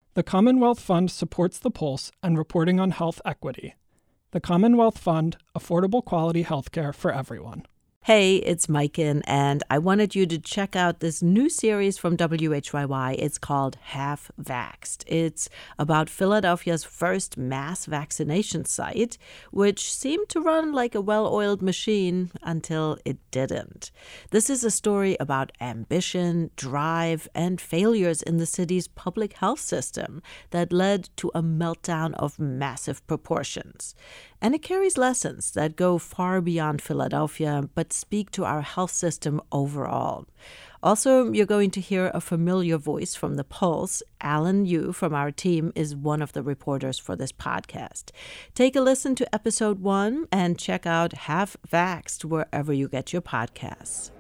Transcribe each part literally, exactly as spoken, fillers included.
The Commonwealth Fund supports The Pulse and reporting on health equity. The Commonwealth Fund, affordable quality healthcare for everyone. Hey, it's Maiken, and I wanted you to check out this new series from W H Y Y. It's called Half Vaxxed. It's about Philadelphia's first mass vaccination site, which seemed to run like a well-oiled machine until it didn't. This is a story about ambition, drive, and failures in the city's public health system that led to a meltdown of massive proportions. And it carries lessons that go far beyond Philadelphia, but speak to our health system overall. Also, you're going to hear a familiar voice from The Pulse. Alan Yu from our team is one of the reporters for this podcast. Take a listen to episode one and check out Half Vaxxed wherever you get your podcasts.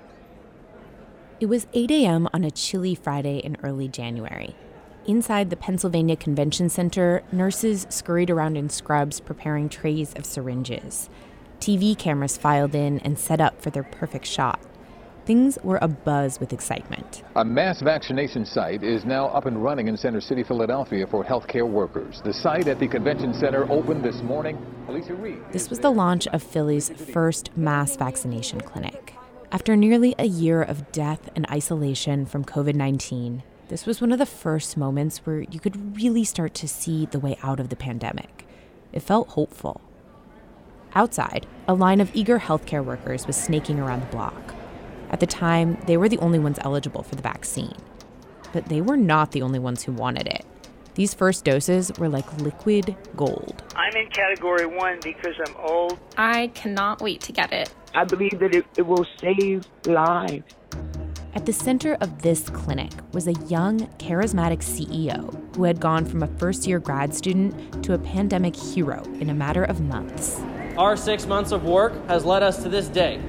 It was eight a.m. on a chilly Friday in early January. Inside the Pennsylvania Convention Center, nurses scurried around in scrubs preparing trays of syringes. T V cameras filed in and set up for their perfect shot. Things were abuzz with excitement. A mass vaccination site is now up and running in Center City, Philadelphia for healthcare workers. The site at the Convention Center opened this morning. Alicia Reed. This was the launch of Philly's first mass vaccination clinic. After nearly a year of death and isolation from covid nineteen, this was one of the first moments where you could really start to see the way out of the pandemic. It felt hopeful. Outside, a line of eager healthcare workers was snaking around the block. At the time, they were the only ones eligible for the vaccine. But they were not the only ones who wanted it. These first doses were like liquid gold. I'm in category one because I'm old. I cannot wait to get it. I believe that it, it will save lives. At the center of this clinic was a young, charismatic C E O who had gone from a first-year grad student to a pandemic hero in a matter of months. Our six months of work has led us to this day.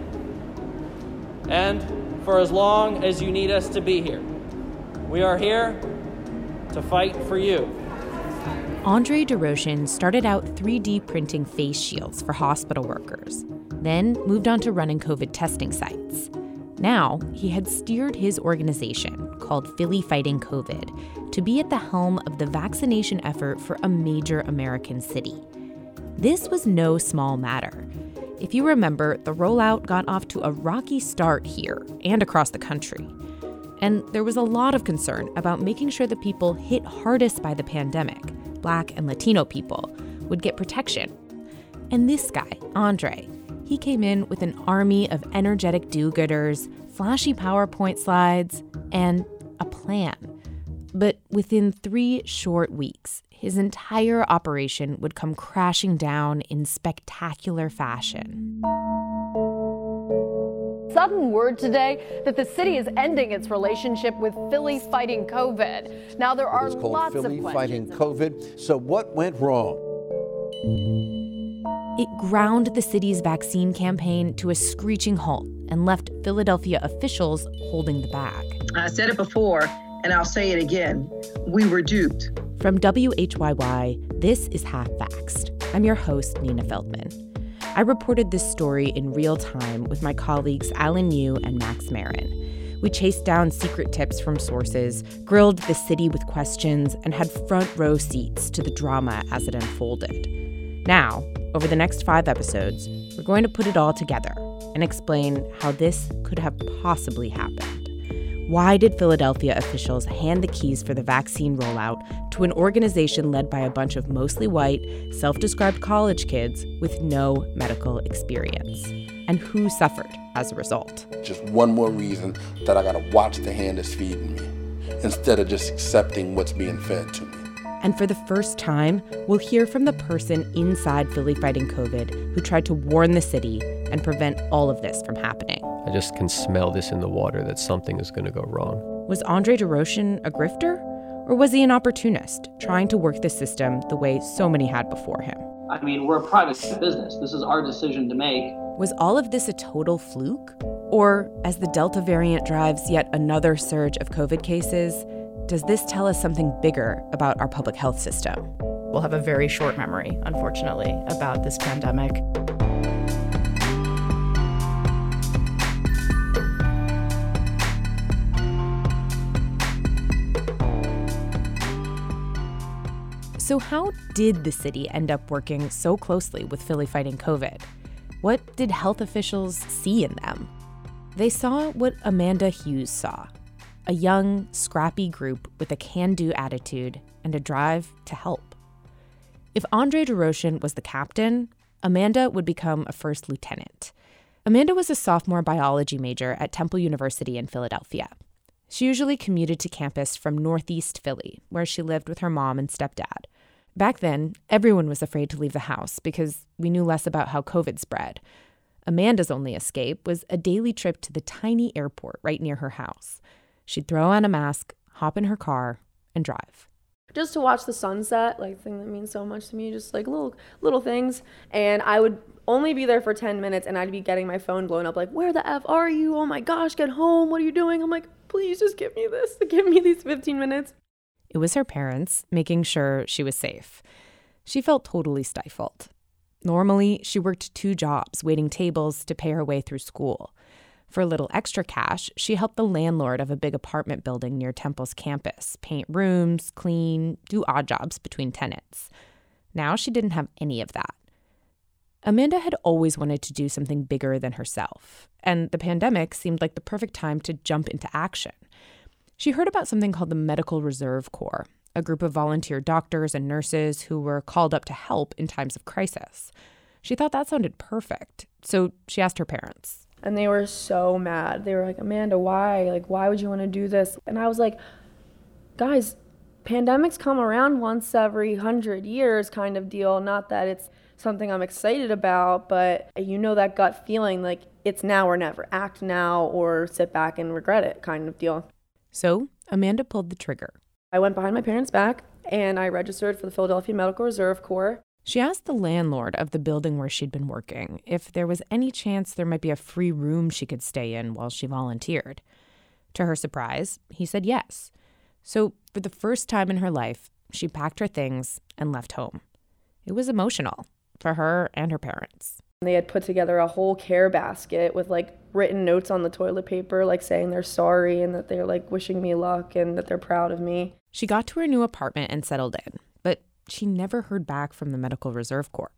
And for as long as you need us to be here, we are here to fight for you. Andre DeRoshan started out three D printing face shields for hospital workers, then moved on to running COVID testing sites. Now, he had steered his organization, called Philly Fighting COVID, to be at the helm of the vaccination effort for a major American city. This was no small matter. If you remember, the rollout got off to a rocky start here and across the country. And there was a lot of concern about making sure the people hit hardest by the pandemic, Black and Latino people, would get protection. And this guy, Andre, he came in with an army of energetic do-gooders, flashy PowerPoint slides, and a plan. But within three short weeks, his entire operation would come crashing down in spectacular fashion. Sudden word today that the city is ending its relationship with Philly Fighting COVID. Now there are it's called lots Philly of questions. Fighting COVID. So what went wrong? It ground the city's vaccine campaign to a screeching halt and left Philadelphia officials holding the bag. I said it before, and I'll say it again. We were duped. From W H Y Y, this is Half Vaxxed. I'm your host, Nina Feldman. I reported this story in real time with my colleagues Alan Yu and Max Marin. We chased down secret tips from sources, grilled the city with questions, and had front row seats to the drama as it unfolded. Now, over the next five episodes, we're going to put it all together and explain how this could have possibly happened. Why did Philadelphia officials hand the keys for the vaccine rollout to an organization led by a bunch of mostly white, self-described college kids with no medical experience? And who suffered as a result? Just one more reason that I gotta watch the hand that's feeding me instead of just accepting what's being fed to me. And for the first time, we'll hear from the person inside Philly Fighting COVID who tried to warn the city and prevent all of this from happening. I just can smell this in the water that something is going to go wrong. Was Andre DeRoshan a grifter? Or was he an opportunist, trying to work the system the way so many had before him? I mean, we're a private business. This is our decision to make. Was all of this a total fluke? Or, as the Delta variant drives yet another surge of COVID cases, does this tell us something bigger about our public health system? We'll have a very short memory, unfortunately, about this pandemic. So how did the city end up working so closely with Philly fighting COVID? What did health officials see in them? They saw what Amanda Hughes saw, a young, scrappy group with a can-do attitude and a drive to help. If Andre DeRochen was the captain, Amanda would become a first lieutenant. Amanda was a sophomore biology major at Temple University in Philadelphia. She usually commuted to campus from northeast Philly, where she lived with her mom and stepdad. Back then, everyone was afraid to leave the house because we knew less about how COVID spread. Amanda's only escape was a daily trip to the tiny airport right near her house. She'd throw on a mask, hop in her car, and drive. Just to watch the sunset, like, thing that means so much to me, just like little little things. And I would only be there for ten minutes and I'd be getting my phone blown up like, where the F are you? Oh my gosh, get home. What are you doing? I'm like, please just give me this. Give me these fifteen minutes. It was her parents making sure she was safe. She felt totally stifled. Normally, she worked two jobs, waiting tables to pay her way through school. For a little extra cash, she helped the landlord of a big apartment building near Temple's campus paint rooms, clean, do odd jobs between tenants. Now she didn't have any of that. Amanda had always wanted to do something bigger than herself, and the pandemic seemed like the perfect time to jump into action. She heard about something called the Medical Reserve Corps, a group of volunteer doctors and nurses who were called up to help in times of crisis. She thought that sounded perfect, so she asked her parents. And they were so mad. They were like, Amanda, why? Like, why would you want to do this? And I was like, guys, pandemics come around once every hundred years kind of deal. Not that it's something I'm excited about, but you know that gut feeling like it's now or never. Act now or sit back and regret it kind of deal. So Amanda pulled the trigger. I went behind my parents' back and I registered for the Philadelphia Medical Reserve Corps. She asked the landlord of the building where she'd been working if there was any chance there might be a free room she could stay in while she volunteered. To her surprise, he said yes. So for the first time in her life, she packed her things and left home. It was emotional for her and her parents. They had put together a whole care basket with like written notes on the toilet paper, like saying they're sorry and that they're like wishing me luck and that they're proud of me. She got to her new apartment and settled in, but she never heard back from the Medical Reserve Corps.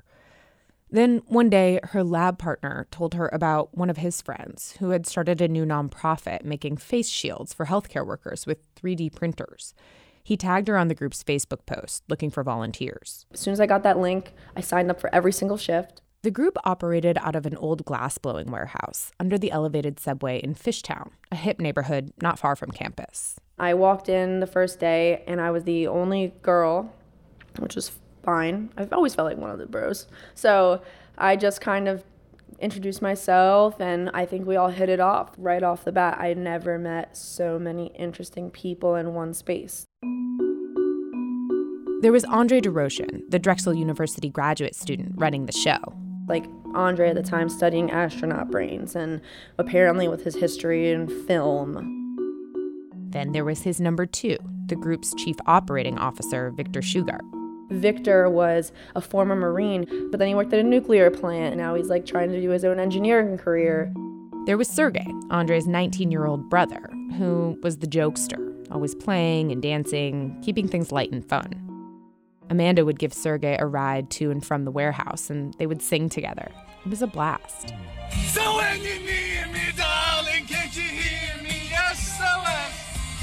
Then one day, her lab partner told her about one of his friends who had started a new nonprofit making face shields for healthcare workers with three D printers. He tagged her on the group's Facebook post looking for volunteers. As soon as I got that link, I signed up for every single shift. The group operated out of an old glass-blowing warehouse under the elevated subway in Fishtown, a hip neighborhood not far from campus. I walked in the first day, and I was the only girl, which was fine. I've always felt like one of the bros. So I just kind of introduced myself, and I think we all hit it off right off the bat. I never met so many interesting people in one space. There was Andre DeRochen, the Drexel University graduate student running the show. Like Andre at the time studying astronaut brains, and apparently with his history in film. Then there was his number two, the group's chief operating officer, Victor Shugart. Victor was a former Marine, but then he worked at a nuclear plant. Now he's like trying to do his own engineering career. There was Sergey, Andre's nineteen-year-old brother, who was the jokester, always playing and dancing, keeping things light and fun. Amanda would give Sergey a ride to and from the warehouse, and they would sing together. It was a blast. So when you need me, darling, can't you hear me? S O S.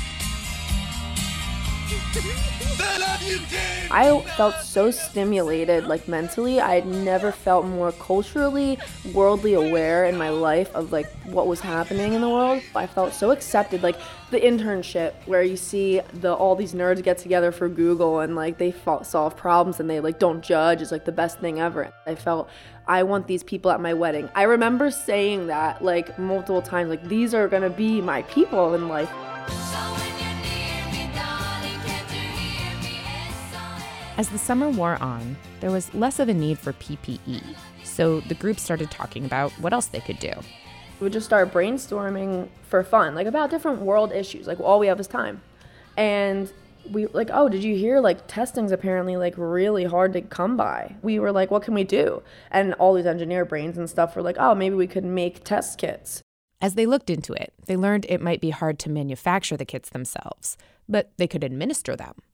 The love you gave. I felt so stimulated, like mentally. I had never felt more culturally, worldly aware in my life of like what was happening in the world. I felt so accepted, like the internship where you see the all these nerds get together for Google and like they solve problems and they like don't judge is like the best thing ever. I felt I want these people at my wedding. I remember saying that like multiple times, like these are gonna be my people in life. As the summer wore on, there was less of a need for P P E, so the group started talking about what else they could do. We would just start brainstorming for fun, like about different world issues, like all we have is time. And we like, oh, did you hear like testing's apparently like really hard to come by? We were like, what can we do? And all these engineer brains and stuff were like, oh, maybe we could make test kits. As they looked into it, they learned it might be hard to manufacture the kits themselves, but they could administer them.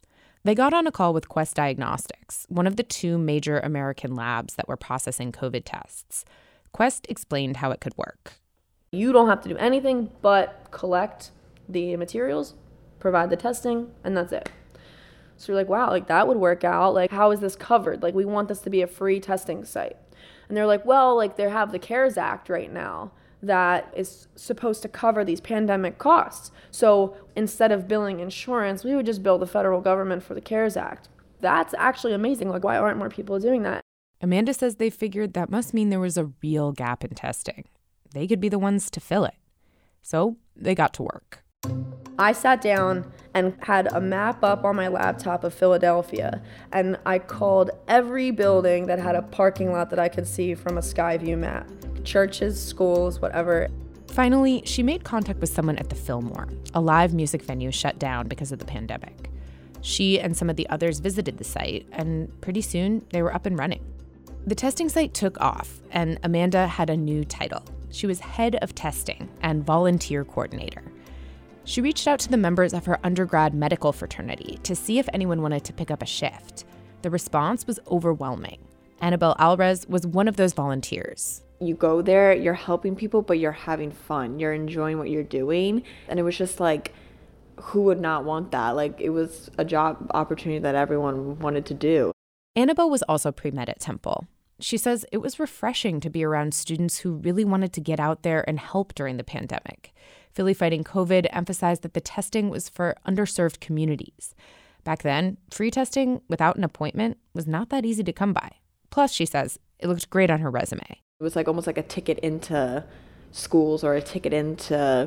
They got on a call with Quest Diagnostics, one of the two major American labs that were processing COVID tests. Quest explained how it could work. You don't have to do anything but collect the materials, provide the testing, and that's it. So you're like, wow, like that would work out. Like, how is this covered? Like, we want this to be a free testing site. And they're like, well, like they have the CARES Act right now that is supposed to cover these pandemic costs. So instead of billing insurance, we would just bill the federal government for the CARES Act. That's actually amazing. Like, why aren't more people doing that? Amanda says they figured that must mean there was a real gap in testing. They could be the ones to fill it. So they got to work. I sat down and had a map up on my laptop of Philadelphia, and I called every building that had a parking lot that I could see from a Skyview map. Churches, schools, whatever. Finally, she made contact with someone at the Fillmore, a live music venue shut down because of the pandemic. She and some of the others visited the site, and pretty soon they were up and running. The testing site took off, and Amanda had a new title. She was head of testing and volunteer coordinator. She reached out to the members of her undergrad medical fraternity to see if anyone wanted to pick up a shift. The response was overwhelming. Annabelle Alvarez was one of those volunteers. You go there, you're helping people, but you're having fun. You're enjoying what you're doing. And it was just like, who would not want that? Like, it was a job opportunity that everyone wanted to do. Annabelle was also pre-med at Temple. She says it was refreshing to be around students who really wanted to get out there and help during the pandemic. Philly Fighting COVID emphasized that the testing was for underserved communities. Back then, free testing without an appointment was not that easy to come by. Plus, she says, it looked great on her resume. It was like almost like a ticket into schools or a ticket into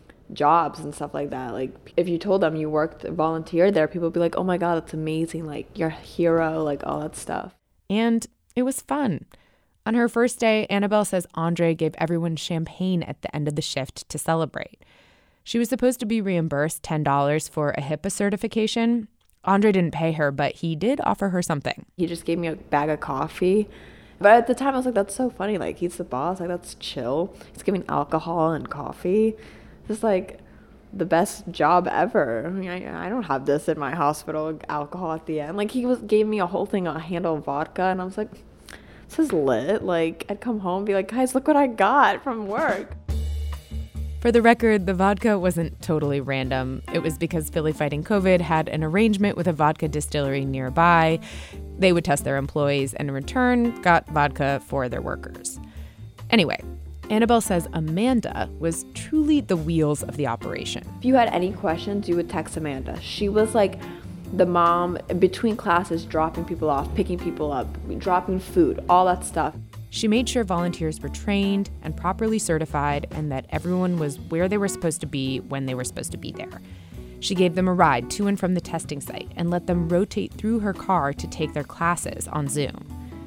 jobs and stuff like that. Like, if you told them you worked, volunteered there, people would be like, oh my God, that's amazing. Like, you're a hero, like all that stuff. And it was fun. On her first day, Annabelle says Andre gave everyone champagne at the end of the shift to celebrate. She was supposed to be reimbursed ten dollars for a HIPAA certification. Andre didn't pay her, but he did offer her something. He just gave me a bag of coffee. But at the time, I was like, that's so funny. Like, he's the boss. Like, that's chill. He's giving alcohol and coffee. It's like the best job ever. I mean, I, I don't have this in my hospital, alcohol at the end. Like, he was gave me a whole thing, a handle of vodka, and I was like, this is lit. Like, I'd come home and be like, guys, look what I got from work. For the record, the vodka wasn't totally random. It was because Philly Fighting COVID had an arrangement with a vodka distillery nearby. They would test their employees and in return got vodka for their workers. Anyway, Annabelle says Amanda was truly the wheels of the operation. If you had any questions, you would text Amanda. She was like the mom between classes, dropping people off, picking people up, dropping food, all that stuff. She made sure volunteers were trained and properly certified and that everyone was where they were supposed to be when they were supposed to be there. She gave them a ride to and from the testing site and let them rotate through her car to take their classes on Zoom.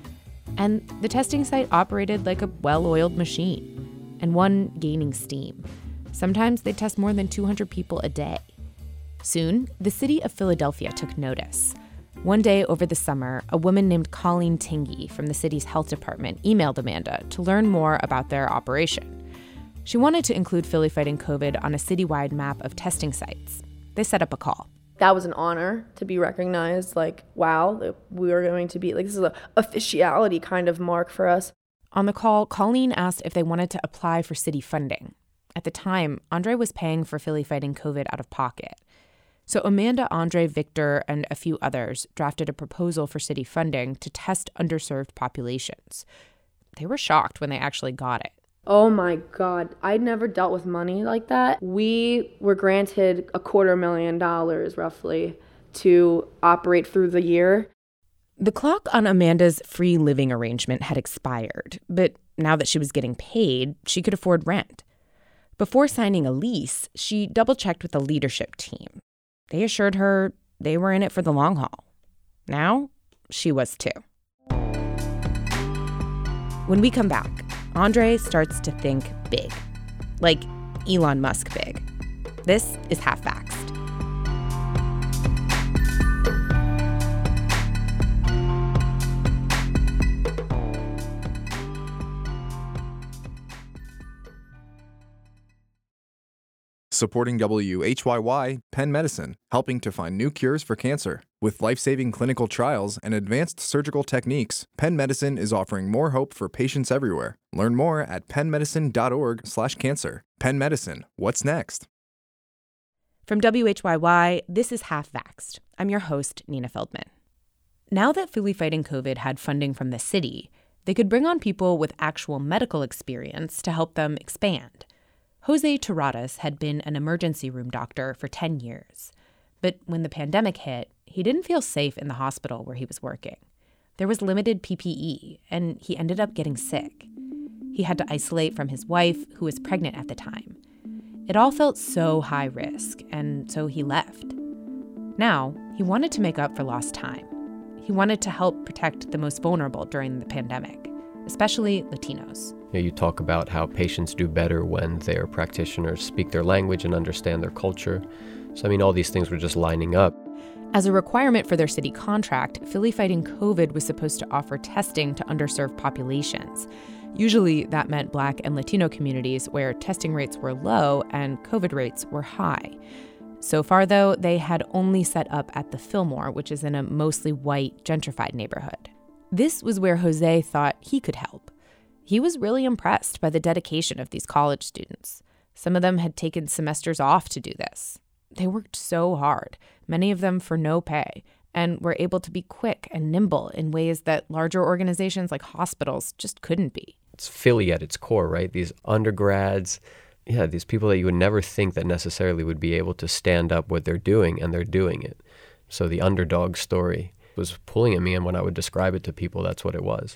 And the testing site operated like a well-oiled machine, and one gaining steam. Sometimes they'd test more than two hundred people a day. Soon, the city of Philadelphia took notice. One day over the summer, a woman named Colleen Tingey from the city's health department emailed Amanda to learn more about their operation. She wanted to include Philly Fighting COVID on a citywide map of testing sites. They set up a call. That was an honor to be recognized. Like, wow, we are going to be, like, this is a officiality kind of mark for us. On the call, Colleen asked if they wanted to apply for city funding. At the time, Andre was paying for Philly Fighting COVID out of pocket. So Amanda, Andre, Victor, and a few others drafted a proposal for city funding to test underserved populations. They were shocked when they actually got it. Oh my God, I'd never dealt with money like that. We were granted a quarter million dollars roughly to operate through the year. The clock on Amanda's free living arrangement had expired, but now that she was getting paid, she could afford rent. Before signing a lease, she double-checked with the leadership team. They assured her they were in it for the long haul. Now, she was too. When we come back, Andre starts to think big, like Elon Musk big. This is Half-Vaxxed. Supporting W H Y Y, Penn Medicine, helping to find new cures for cancer. With life-saving clinical trials and advanced surgical techniques, Penn Medicine is offering more hope for patients everywhere. Learn more at pennmedicine.org slash cancer. Penn Medicine, what's next? From W H Y Y, this is Half Vaxxed. I'm your host, Nina Feldman. Now that Philly Fighting COVID had funding from the city, they could bring on people with actual medical experience to help them expand. Jose Terradas had been an emergency room doctor for ten years. But when the pandemic hit, he didn't feel safe in the hospital where he was working. There was limited P P E, and he ended up getting sick. He had to isolate from his wife, who was pregnant at the time. It all felt so high risk, and so he left. Now, he wanted to make up for lost time. He wanted to help protect the most vulnerable during the pandemic, especially Latinos. You know, you talk about how patients do better when their practitioners speak their language and understand their culture. So, I mean, all these things were just lining up. As a requirement for their city contract, Philly Fighting COVID was supposed to offer testing to underserved populations. Usually that meant Black and Latino communities where testing rates were low and COVID rates were high. So far, though, they had only set up at the Fillmore, which is in a mostly white, gentrified neighborhood. This was where Jose thought he could help. He was really impressed by the dedication of these college students. Some of them had taken semesters off to do this. They worked so hard, many of them for no pay, and were able to be quick and nimble in ways that larger organizations like hospitals just couldn't be. It's Philly at its core, right? These undergrads, yeah, these people that you would never think that necessarily would be able to stand up what they're doing, and they're doing it. So the underdog story was pulling at me, and when I would describe it to people, that's what it was.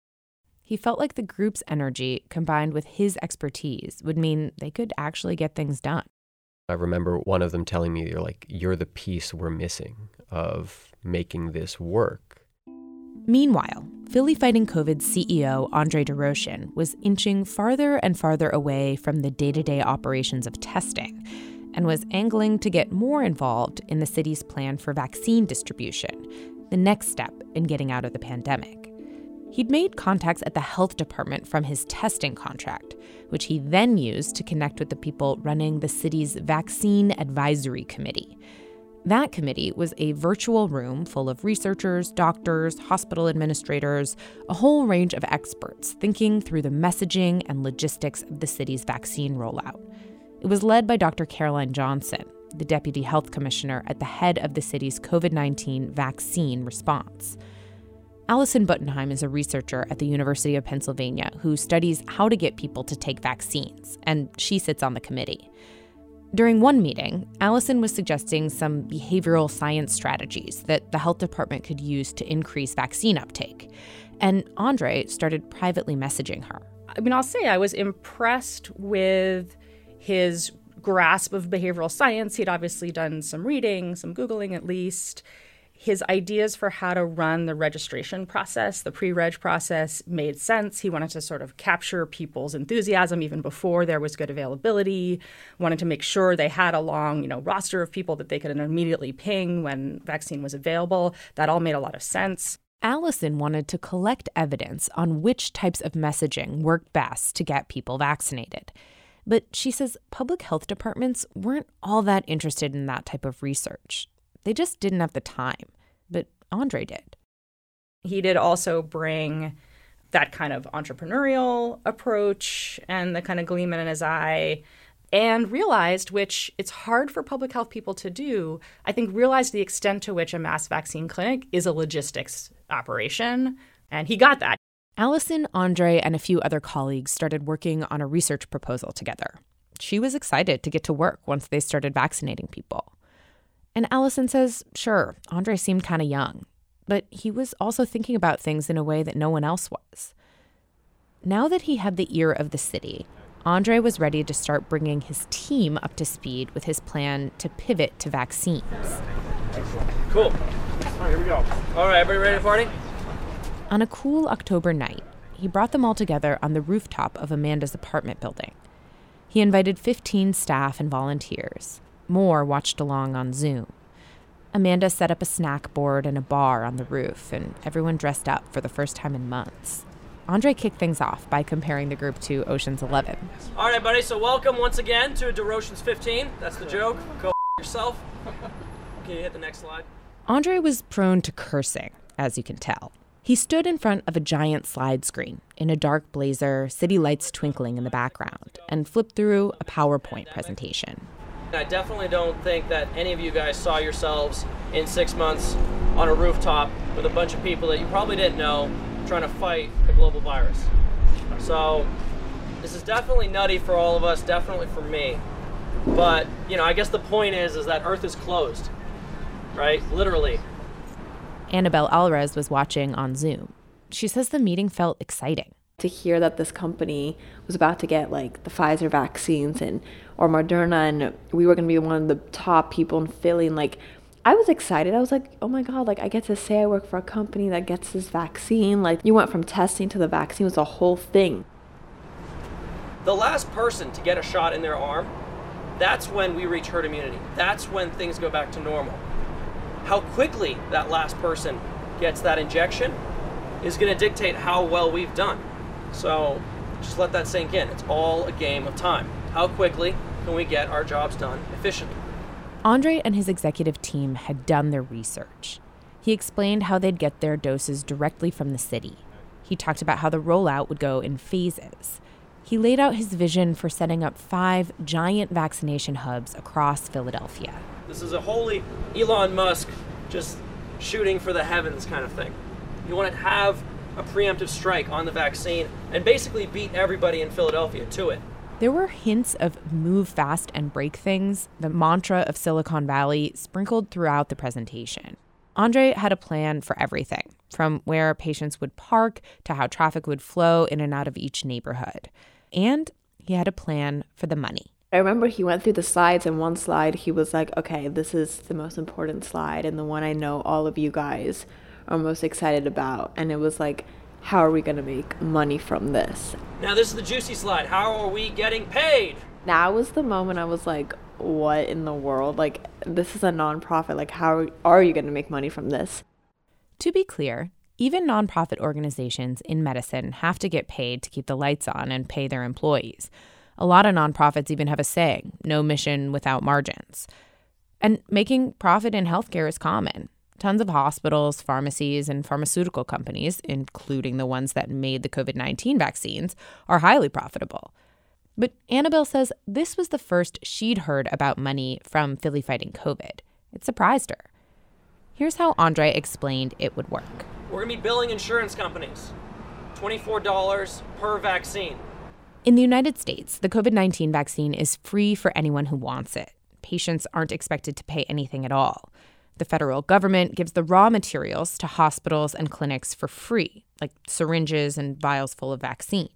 He felt like the group's energy, combined with his expertise, would mean they could actually get things done. I remember one of them telling me, "You're like, you're the piece we're missing of making this work." Meanwhile, Philly Fighting COVID's C E O, Andre DeRochen, was inching farther and farther away from the day-to-day operations of testing and was angling to get more involved in the city's plan for vaccine distribution, the next step in getting out of the pandemic. He'd made contacts at the health department from his testing contract, which he then used to connect with the people running the city's Vaccine Advisory Committee. That committee was a virtual room full of researchers, doctors, hospital administrators, a whole range of experts thinking through the messaging and logistics of the city's vaccine rollout. It was led by Doctor Caroline Johnson, the deputy health commissioner at the head of the city's COVID nineteen vaccine response. Allison Buttenheim is a researcher at the University of Pennsylvania who studies how to get people to take vaccines, and she sits on the committee. During one meeting, Allison was suggesting some behavioral science strategies that the health department could use to increase vaccine uptake, and Andre started privately messaging her. I mean, I'll say I was impressed with his grasp of behavioral science. He'd obviously done some reading, some Googling at least. His ideas for how to run the registration process, the pre-reg process, made sense. He wanted to sort of capture people's enthusiasm even before there was good availability, wanted to make sure they had a long, you know, roster of people that they could immediately ping when vaccine was available. That all made a lot of sense. Allison wanted to collect evidence on which types of messaging work best to get people vaccinated. But she says public health departments weren't all that interested in that type of research. They just didn't have the time, but Andre did. He did also bring that kind of entrepreneurial approach and the kind of gleam in his eye, and realized, which it's hard for public health people to do, I think realized the extent to which a mass vaccine clinic is a logistics operation, and he got that. Allison, Andre, and a few other colleagues started working on a research proposal together. She was excited to get to work once they started vaccinating people. And Allison says, sure, Andre seemed kind of young, but he was also thinking about things in a way that no one else was. Now that he had the ear of the city, Andre was ready to start bringing his team up to speed with his plan to pivot to vaccines. Cool. All right, here we go. All right, everybody ready to party? On a cool October night, he brought them all together on the rooftop of Amanda's apartment building. He invited fifteen staff and volunteers. More watched along on Zoom. Amanda set up a snack board and a bar on the roof, and everyone dressed up for the first time in months. Andre kicked things off by comparing the group to Ocean's Eleven. All right, buddy, so welcome once again to DeRoche's fifteen. That's the joke. Go yourself. Can you hit the next slide? Andre was prone to cursing, as you can tell. He stood in front of a giant slide screen in a dark blazer, city lights twinkling in the background, and flipped through a PowerPoint presentation. I definitely don't think that any of you guys saw yourselves in six months on a rooftop with a bunch of people that you probably didn't know trying to fight a global virus. So this is definitely nutty for all of us, definitely for me. But, you know, I guess the point is, is that Earth is closed, right? Literally. Annabelle Alvarez was watching on Zoom. She says the meeting felt exciting. To hear that this company was about to get like the Pfizer vaccines and or Moderna, and we were going to be one of the top people in Philly, and like I was excited. I was like, oh my God, like I get to say I work for a company that gets this vaccine. Like you went from testing to the vaccine was a whole thing. The last person to get a shot in their arm, that's when we reach herd immunity. That's when things go back to normal. How quickly that last person gets that injection is going to dictate how well we've done. So just let that sink in. It's all a game of time. How quickly can we get our jobs done efficiently? Andre and his executive team had done their research. He explained how they'd get their doses directly from the city. He talked about how the rollout would go in phases. He laid out his vision for setting up five giant vaccination hubs across Philadelphia. This is a wholly Elon Musk just shooting for the heavens kind of thing. You want to have a preemptive strike on the vaccine and basically beat everybody in Philadelphia to it. There were hints of move fast and break things, the mantra of Silicon Valley, sprinkled throughout the presentation. Andre had a plan for everything, from where patients would park to how traffic would flow in and out of each neighborhood. And he had a plan for the money. I remember he went through the slides, and one slide he was like, okay, this is the most important slide and the one I know all of you guys are most excited about. And it was like, how are we going to make money from this? Now this is the juicy slide. How are we getting paid? Now was the moment I was like, what in the world? Like, this is a nonprofit. Like, how are you going to make money from this? To be clear, even nonprofit organizations in medicine have to get paid to keep the lights on and pay their employees. A lot of nonprofits even have a saying, no mission without margins. And making profit in healthcare is common. Tons of hospitals, pharmacies, and pharmaceutical companies, including the ones that made the covid nineteen vaccines, are highly profitable. But Annabelle says this was the first she'd heard about money from Philly fighting COVID. It surprised her. Here's how Andre explained it would work. We're going to be billing insurance companies twenty-four dollars per vaccine. In the United States, the covid nineteen vaccine is free for anyone who wants it. Patients aren't expected to pay anything at all. The federal government gives the raw materials to hospitals and clinics for free, like syringes and vials full of vaccine.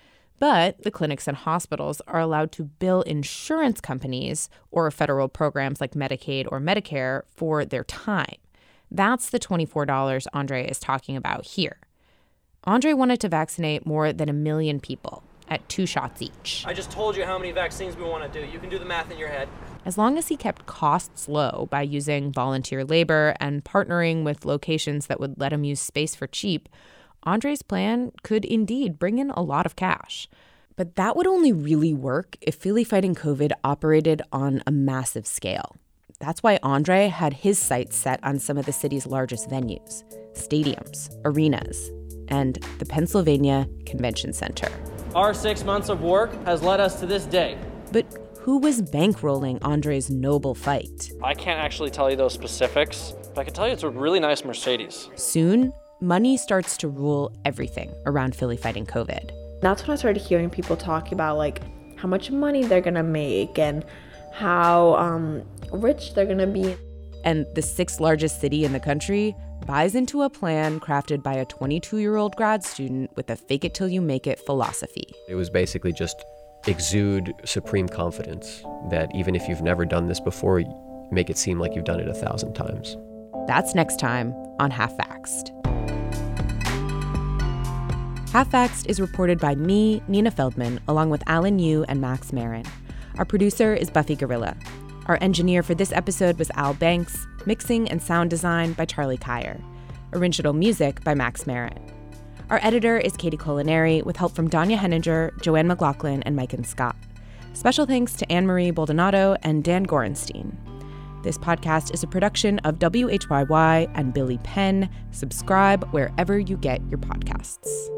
But the clinics and hospitals are allowed to bill insurance companies or federal programs like Medicaid or Medicare for their time. That's the twenty-four dollars Andre is talking about here. Andre wanted to vaccinate more than a million people at two shots each. I just told you how many vaccines we want to do. You can do the math in your head. As long as he kept costs low by using volunteer labor and partnering with locations that would let him use space for cheap, Andre's plan could indeed bring in a lot of cash. But that would only really work if Philly Fighting COVID operated on a massive scale. That's why Andre had his sights set on some of the city's largest venues, stadiums, arenas, and the Pennsylvania Convention Center. Our six months of work has led us to this day. But who was bankrolling Andre's noble fight? I can't actually tell you those specifics, but I can tell you it's a really nice Mercedes. Soon, money starts to rule everything around Philly Fighting COVID. That's when I started hearing people talk about like how much money they're gonna make and how um, rich they're gonna be. And the sixth largest city in the country buys into a plan crafted by a twenty-two-year-old grad student with a fake-it-till-you-make-it philosophy. It was basically just exude supreme confidence that even if you've never done this before, make it seem like you've done it a thousand times. That's next time on Half-Vaxxed. Half-Vaxxed is reported by me, Nina Feldman, along with Alan Yu and Max Marin. Our producer is Buffy Gorilla. Our engineer for this episode was Al Banks, mixing and sound design by Charlie Kyer. Original music by Max Marin. Our editor is Katie Culinary, with help from Danya Henninger, Joanne McLaughlin, and Mike and Scott. Special thanks to Anne-Marie Baldonado and Dan Gorenstein. This podcast is a production of W H Y Y and Billy Penn. Subscribe wherever you get your podcasts.